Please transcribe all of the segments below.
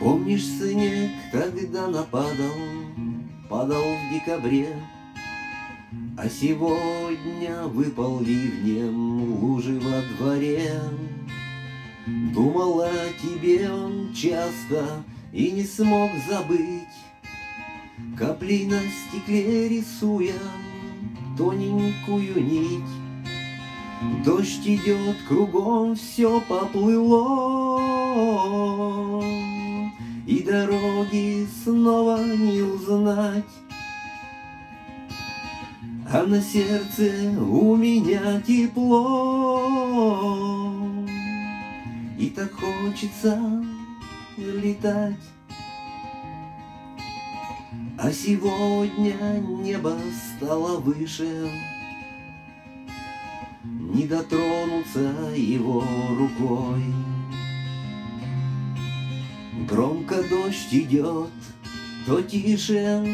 Помнишь, снег тогда нападал, падал в декабре, а сегодня выпал ливнем лужи во дворе. Думал о тебе он часто и не смог забыть, капли на стекле рисуя тоненькую нить. Дождь идет, кругом все поплыло, и дороги снова не узнать. А на сердце у меня тепло, и так хочется летать. А сегодня небо стало выше, не дотронуться его рукой. Громко дождь идет, то тише,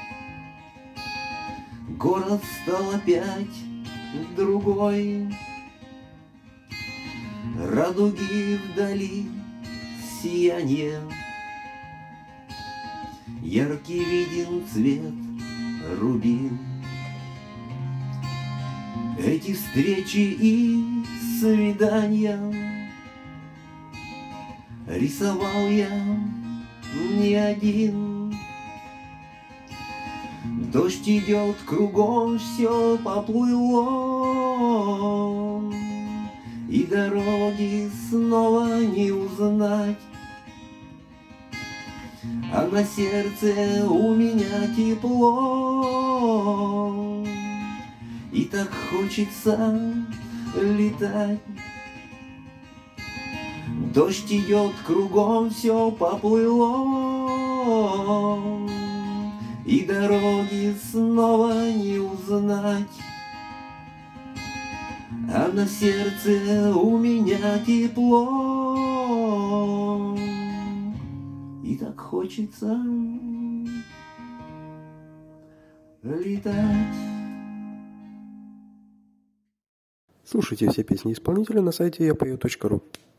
город стал опять другой. Радуги вдали сияние, яркий виден цвет рубин. Эти встречи и свидания рисовал я не один. Дождь идет, кругом все поплыло, и дороги снова не узнать. А на сердце у меня тепло, и так хочется летать. Дождь идет, кругом все поплыло, и дороги снова не узнать. А на сердце у меня тепло, и так хочется летать. Слушайте все песни исполнителя на сайте yapою.ru.